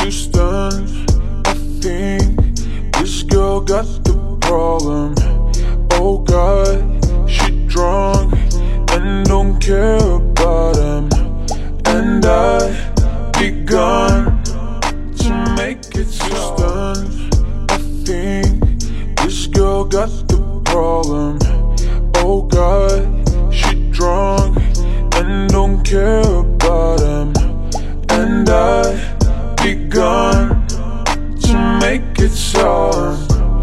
Houston, I think this girl got the problem. Oh God, she drunk and don't care about him. And I begun to make it Houston, I think this girl got the problem. Oh God, she drunk and don't care